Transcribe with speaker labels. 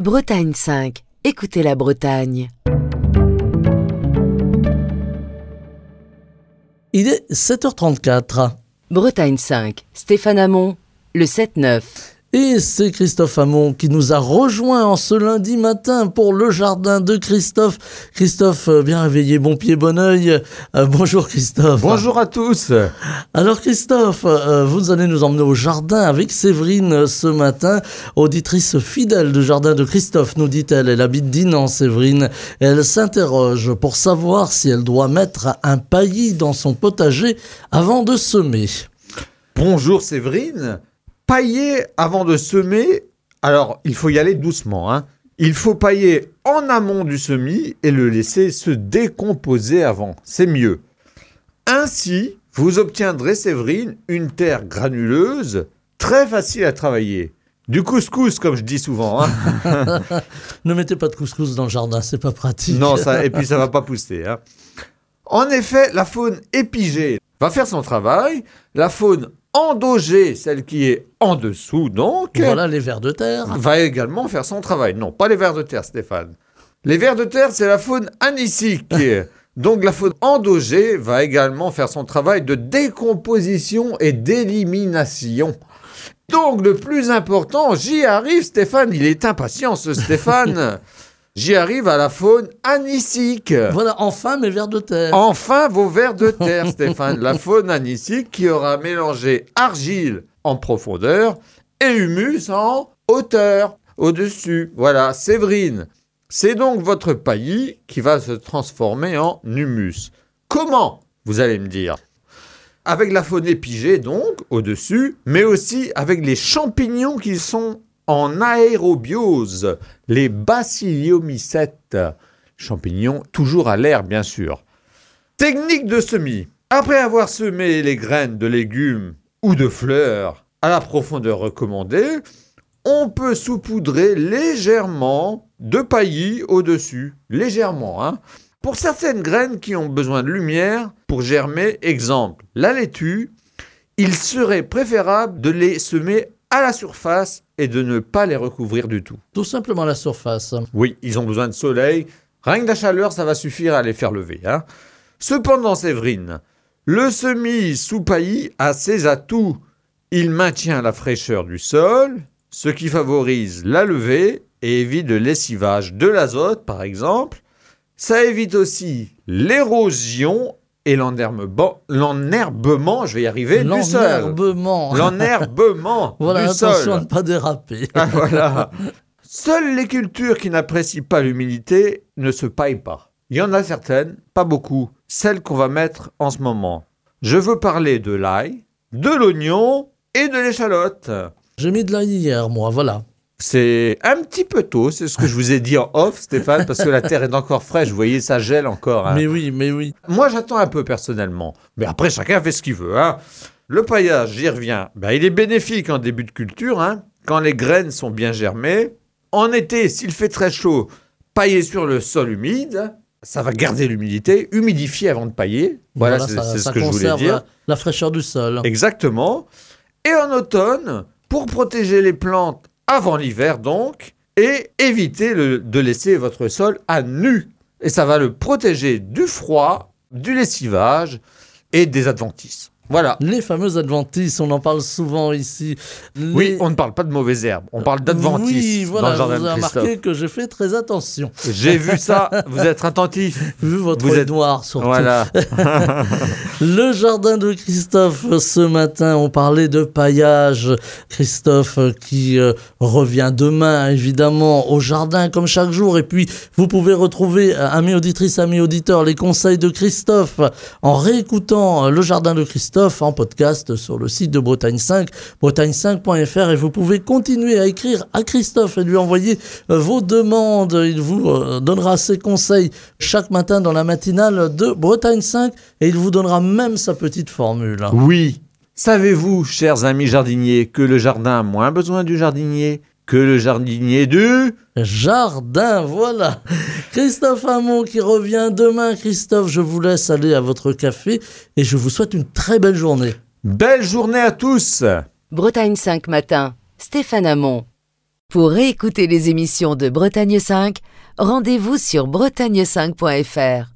Speaker 1: Bretagne 5. Écoutez la Bretagne.
Speaker 2: Il est 7h34.
Speaker 1: Bretagne 5. Stéphane Hamon, le 7-9.
Speaker 2: Et c'est Christophe Hamon qui nous a rejoint en ce lundi matin pour le jardin de Christophe. Christophe, bien réveillé, bon pied, bon oeil. Bonjour Christophe.
Speaker 3: Bonjour à tous.
Speaker 2: Alors Christophe, vous allez nous emmener au jardin avec Séverine ce matin, auditrice fidèle du jardin de Christophe, nous dit-elle. Elle habite Dinan, Séverine. Et elle s'interroge pour savoir si elle doit mettre un paillis dans son potager avant de semer.
Speaker 3: Bonjour Séverine. Pailler avant de semer, alors il faut y aller doucement. Il faut pailler en amont du semis et le laisser se décomposer avant. C'est mieux. Ainsi, vous obtiendrez, Séverine, une terre granuleuse, très facile à travailler. Du couscous, comme je dis souvent.
Speaker 2: Ne mettez pas de couscous dans le jardin, c'est pas pratique.
Speaker 3: Non, et puis ça va pas pousser. En effet, la faune épigée va faire son travail. La faune endogée, celle qui est en dessous donc,
Speaker 2: voilà les vers de terre,
Speaker 3: va également faire son travail. Non, pas les vers de terre, Stéphane. Les vers de terre, c'est la faune anistique. Donc la faune endogée va également faire son travail de décomposition et d'élimination. Donc le plus important, j'y arrive Stéphane, il est impatient ce Stéphane. J'y arrive à la faune anisique.
Speaker 2: Voilà, enfin mes vers de terre.
Speaker 3: Enfin vos vers de terre, Stéphane. La faune anisique qui aura mélangé argile en profondeur et humus en hauteur, au-dessus. Voilà, Séverine. C'est donc votre paillis qui va se transformer en humus. Comment, vous allez me dire? Avec la faune épigée, donc, au-dessus, mais aussi avec les champignons qui sont en aérobiose, les bacilliomycètes, champignons toujours à l'air bien sûr. Technique de semis. Après avoir semé les graines de légumes ou de fleurs à la profondeur recommandée, on peut saupoudrer légèrement de paillis au-dessus. Légèrement, Pour certaines graines qui ont besoin de lumière pour germer, exemple la laitue, il serait préférable de les semer à la surface et de ne pas les recouvrir du tout.
Speaker 2: Tout simplement à la surface.
Speaker 3: Oui, ils ont besoin de soleil. Rien que de la chaleur, ça va suffire à les faire lever. Cependant, Séverine, le semis sous paillis a ses atouts. Il maintient la fraîcheur du sol, ce qui favorise la levée et évite le lessivage de l'azote, par exemple. Ça évite aussi l'érosion et l'enherbement, je vais y arriver, du sol. L'enherbement
Speaker 2: voilà,
Speaker 3: du sol.
Speaker 2: Attention à ne pas déraper.
Speaker 3: Voilà. Seules les cultures qui n'apprécient pas l'humidité ne se paillent pas. Il y en a certaines, pas beaucoup, celles qu'on va mettre en ce moment. Je veux parler de l'ail, de l'oignon et de l'échalote.
Speaker 2: J'ai mis de l'ail hier, moi, voilà.
Speaker 3: C'est un petit peu tôt, c'est ce que je vous ai dit en off, Stéphane, parce que la terre est encore fraîche, vous voyez, ça gèle encore.
Speaker 2: Mais oui.
Speaker 3: Moi, j'attends un peu personnellement, mais après, chacun fait ce qu'il veut. Le paillage, j'y reviens, il est bénéfique en début de culture, quand les graines sont bien germées. En été, s'il fait très chaud, pailler sur le sol humide, ça va garder l'humidité, humidifier avant de pailler. Voilà, c'est ce que je voulais dire.
Speaker 2: La fraîcheur du sol.
Speaker 3: Exactement. Et en automne, pour protéger les plantes, avant l'hiver donc, et éviter de laisser votre sol à nu. Et ça va le protéger du froid, du lessivage et des adventices. Voilà.
Speaker 2: Les fameuses adventices, on en parle souvent ici.
Speaker 3: Oui, on ne parle pas de mauvaises herbes, on parle d'adventices.
Speaker 2: Oui, voilà,
Speaker 3: dans le jardin
Speaker 2: vous avez
Speaker 3: de Christophe.
Speaker 2: remarqué que j'ai fait très attention.
Speaker 3: J'ai vu ça, vous êtes attentif.
Speaker 2: Vu votre œil noir surtout.
Speaker 3: Voilà.
Speaker 2: Le jardin de Christophe, ce matin, on parlait de paillage. Christophe qui revient demain, évidemment, au jardin comme chaque jour. Et puis, vous pouvez retrouver, amis auditrices, amis auditeurs, les conseils de Christophe en réécoutant le jardin de Christophe en podcast sur le site de Bretagne 5, bretagne5.fr, et vous pouvez continuer à écrire à Christophe et lui envoyer vos demandes. Il vous donnera ses conseils chaque matin dans la matinale de Bretagne 5 et il vous donnera même sa petite formule.
Speaker 3: Oui. Savez-vous, chers amis jardiniers, que le jardin a moins besoin du jardinier que le jardinier du
Speaker 2: jardin, voilà. Christophe Hamon qui revient demain. Christophe, je vous laisse aller à votre café et je vous souhaite une très belle journée.
Speaker 3: Belle journée à tous.
Speaker 1: Bretagne 5 matin. Stéphane Hamon. Pour réécouter les émissions de Bretagne 5, rendez-vous sur bretagne5.fr.